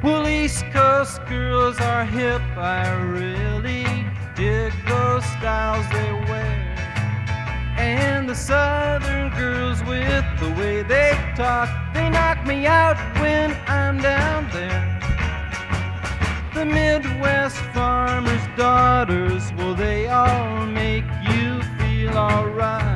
Well, East Coast girls are hip, I really dig those styles they wear. And the Southern girls with the way they talk, they knock me out when I'm down there. The Midwest farmers' daughters, well, they all make you feel alright.